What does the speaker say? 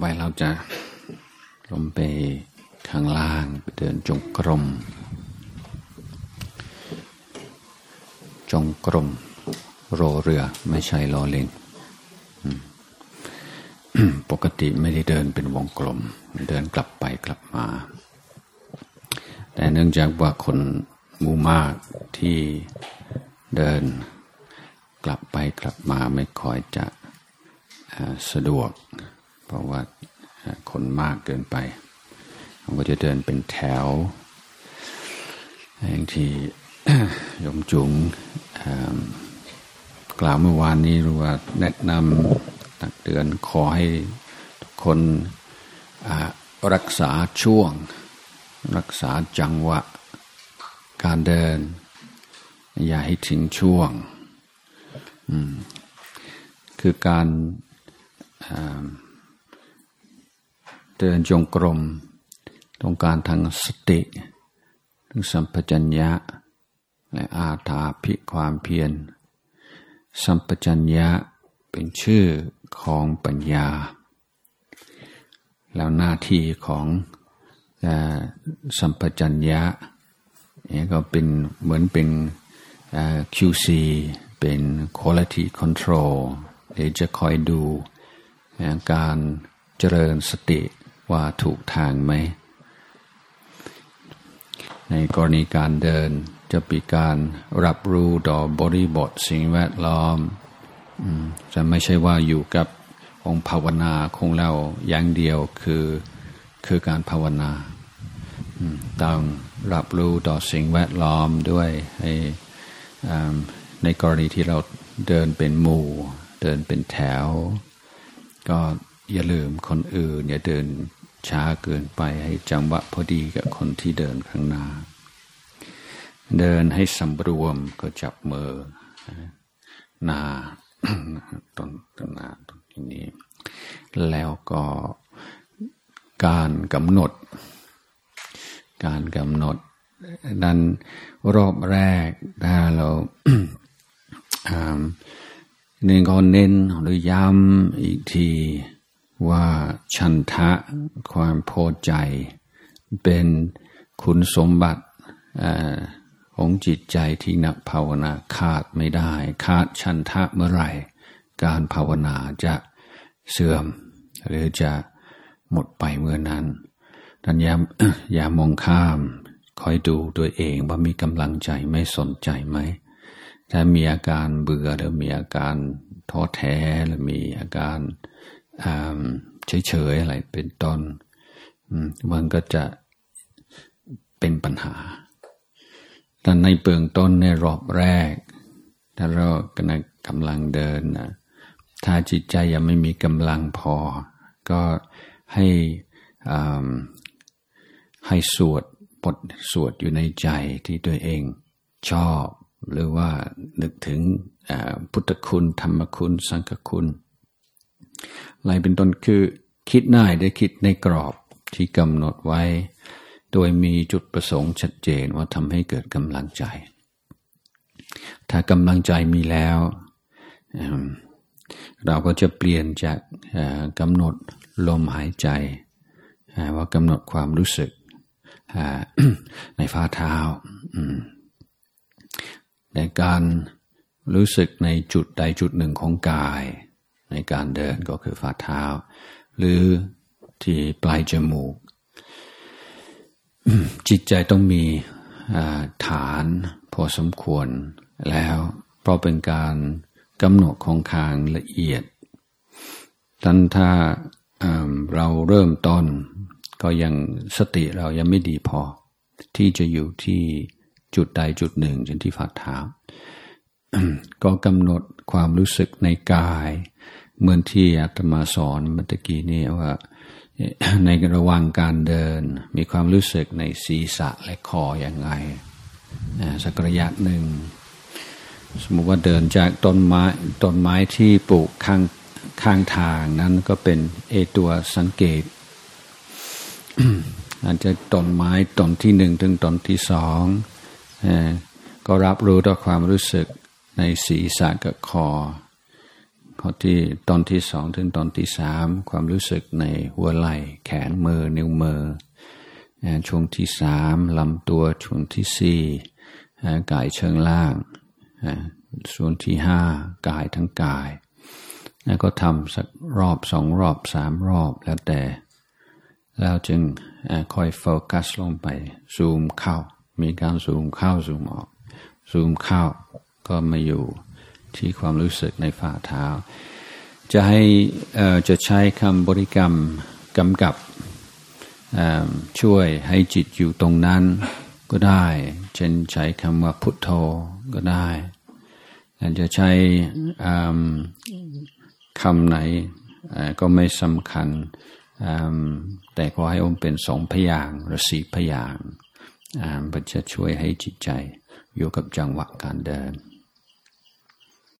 ไปเราจะลงไปข้างล่างไปเดินจงกรมรอเรือไม่ใช่รอลิงปกติไม่ได้เดินเป็นวงกลมเดินกลับไปกลับมาแต่เนื่องจากว่าคนหมู่มากที่เดินกลับไปกลับมาไม่ค่อยจะสะดวกเพราะว่าคนมากเกินไปผมก็จะเดินเป็นแถวอย่างที่ยมจุ๋งกล่าวเมื่อวานนี้รู้ว่าแนะนำตักเตือนขอให้ทุกคนรักษาช่วงรักษาจังหวะการเดินอย่าให้ทิ้งช่วงคือการเดินจงกรมต้องการทั้งสติทั้งสัมปชัญญะและอาถาภิความเพียรสัมปชัญญะเป็นชื่อของปัญญาแล้วหน้าที่ของสัมปชัญญะนี่ก็เป็นเหมือนเป็นQC เป็น Quality Control ที่จะคอยดูการเจริญสติว่าถูกทางไหมในกรณีการเดินจะมีการรับรู้ต่อบริบทสิ่งแวดล้อมจะไม่ใช่ว่าอยู่กับองค์ภาวนาของเราอย่างเดียวคือการภาวนาต้องรับรู้ต่อสิ่งแวดล้อมด้วยในกรณีที่เราเดินเป็นหมู่เดินเป็นแถวก็อย่าลืมคนอื่นอย่าเดินช้าเกินไปให้จังหวะพอดีกับคนที่เดินข้างหน้าเดินให้สำรวมก็จับมือหน้าต้นหน้าต้นนี้แล้วก็การกำหนดนั้นรอบแรกถ้าเราหนึ่งก็เน้นหรือย้ำอีกทีว่าฉันทะความพอใจเป็นคุณสมบัติของจิตใจที่นักภาวนาขาดไม่ได้ขาดฉันทะเมื่อไหร่การภาวนาจะเสื่อมหรือจะหมดไปเมื่อนั้นดังนั้นอย่ามองข้ามคอยดูตัวเองว่ามีกำลังใจไม่สนใจไหมถ้ามีอาการเบื่อหรือมีอาการท้อแท้หรือมีอาการเฉยๆอะไรเป็นต้นมันก็จะเป็นปัญหาแต่ในเบื้องต้นในรอบแรกถ้าเรากำลังเดินถ้าจิตใจยังไม่มีกำลังพอก็ให้สวดบทสวดอยู่ในใจที่ตัวเองชอบหรือว่านึกถึงพุทธคุณธรรมคุณสังฆคุณอะไรเป็นต้นคือคิดได้ได้คิดในกรอบที่กำหนดไว้โดยมีจุดประสงค์ชัดเจนว่าทำให้เกิดกำลังใจถ้ากำลังใจมีแล้วเราก็จะเปลี่ยนจากกำหนดลมหายใจว่ากำหนดความรู้สึกในฝ่าเท้าในการรู้สึกในจุดใดจุดหนึ่งของกายในการเดินก็คือฝ่าเท้าหรือที่ปลายจมูกจิตใจต้องมีฐานพอสมควรแล้วเพราะเป็นการกำหนดของทางละเอียดถ้าเราเริ่มต้นก็ยังสติเรายังไม่ดีพอที่จะอยู่ที่จุดใดจุดหนึ่งเช่นที่ฝ่าเท้า ก็กำหนดความรู้สึกในกายเหมือนที่อาตมาสอนเมื่อกี้นี้ว่าในระหว่างการเดินมีความรู้สึกในศีรษะและคออย่างไรสักระยะหนึ่งสมมติว่าเดินจากต้นไม้ที่ปลูกข้างทางนั้นก็เป็นตัวสังเกต อาจจะต้นไม้ต้นที่หนึ่งถึงต้นที่สองก็รับรู้ต่อความรู้สึกในศีรษะกับคอข้อที่ตอนที่สองถึงตอนที่สามความรู้สึกในหัวไหล่แขนมือนิ้วมือช่วงที่สามลำตัวช่วงที่สี่กายเชิงล่างส่วนที่ห้ากายทั้งกายแล้วก็ทำสักรอบสองรอบสามรอบแล้วแต่แล้วจึงค่อยโฟกัสลงไปซูมเข้ามีการซูมเข้าซูมออกซูมเข้าก็มาอยู่ที่ความรู้สึกในฝ่าเท้าจะใช้คำบริกรรมกำกับช่วยให้จิตอยู่ตรงนั้นก็ได้เช่นใช้คำว่าพุทโธก็ได้จะใช้คำไหนก็ไม่สำคัญแต่ขอให้องค์เป็น2 พยางค์หรือ4 พยางค์มันจะช่วยให้จิตใจอยู่กับจังหวะการเดิน